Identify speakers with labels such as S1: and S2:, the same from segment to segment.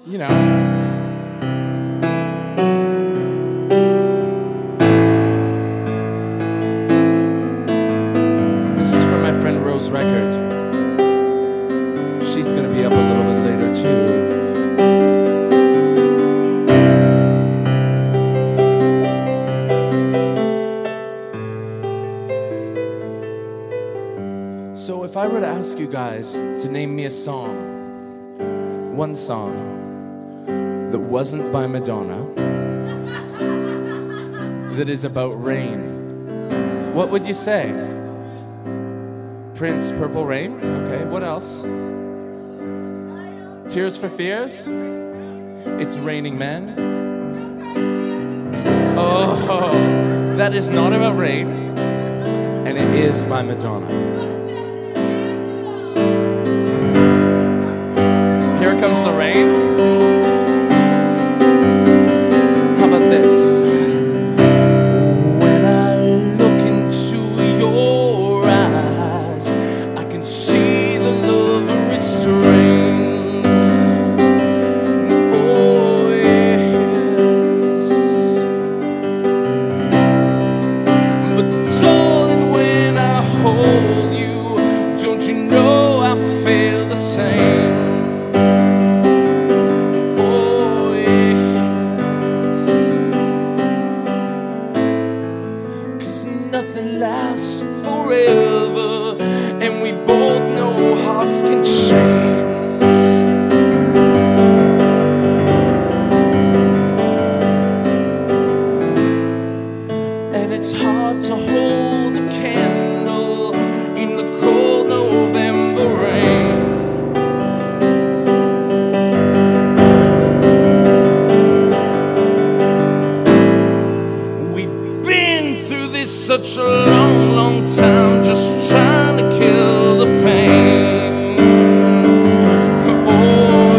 S1: you know. This is from my friend Rose Record. She's gonna be up a little bit later too. So if I were to ask you guys to name me a song, one song that wasn't by Madonna, that is about rain, what would you say? Prince, Purple Rain? Okay, what else? Tears for Fears? It's Raining Men? Oh, that is not about rain, and it is by Madonna. Here comes the rain. How about this? When I look into your eyes, I can see the love restrained. Oh yes. But darling, when I hold you, don't you know I feel the same? Nothing lasts forever, and we both know hearts can change. And it's hard to hold a candle in the cold November rain. Such a long, long time just trying to kill the pain. Oh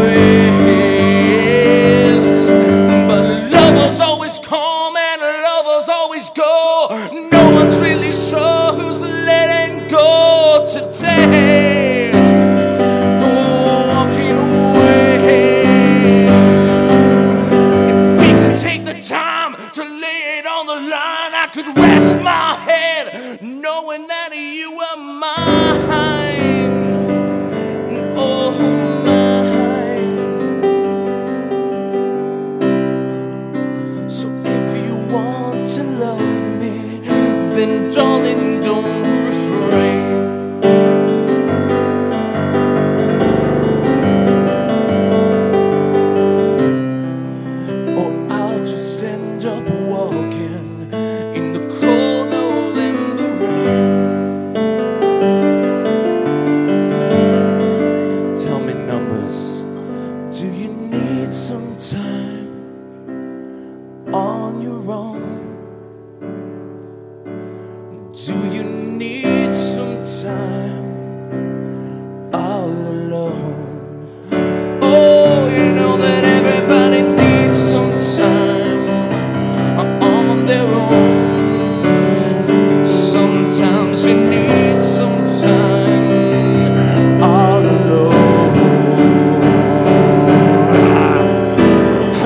S1: yes, but lovers always come and lovers always go. No one's really sure who's letting go today. Oh, walking away. If we could take the time to lay it on the line, I could rest my head knowing that you were mine. Oh, mine. So if you want to love me, then darling, don't refrain. Or I'll just end up walking in the cold November rain. Tell me numbers, do you need some time on your own? Do you need some time all alone? Oh, you know that everybody needs some time on their own. Sometimes you need some time all alone. I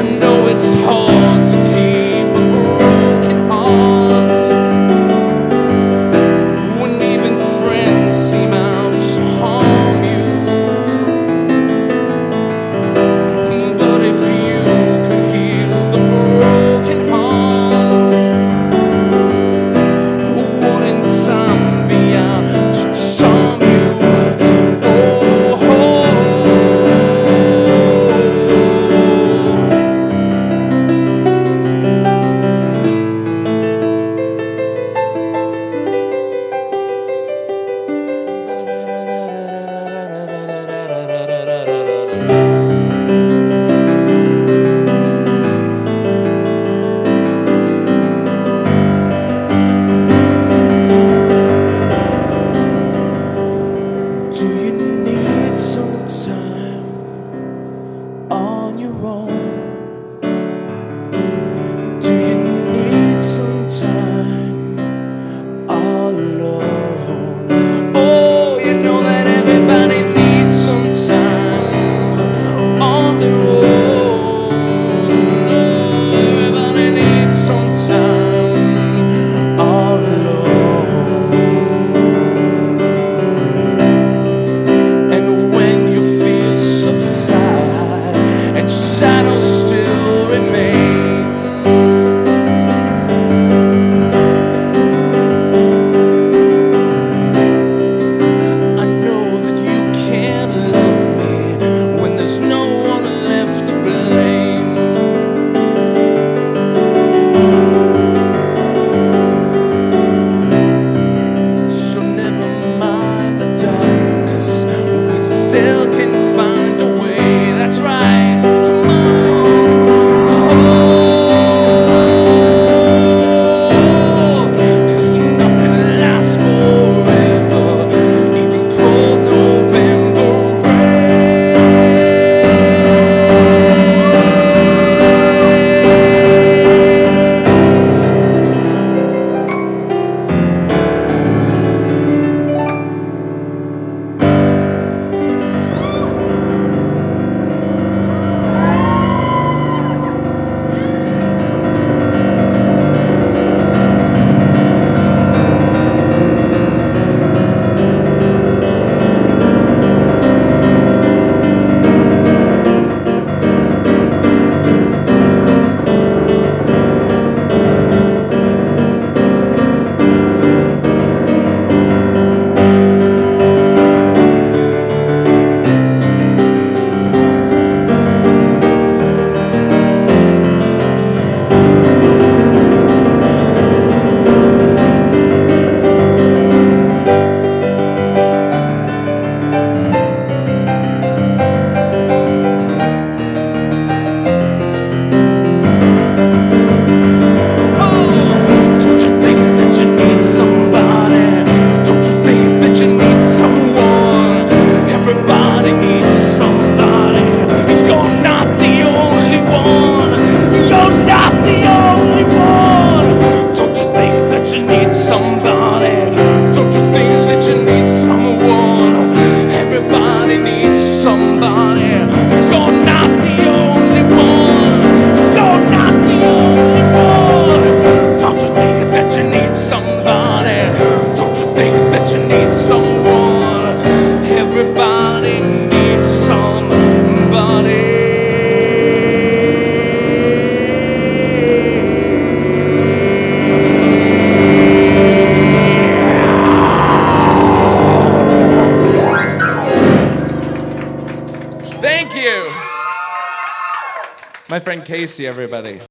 S1: My friend Casey, everybody.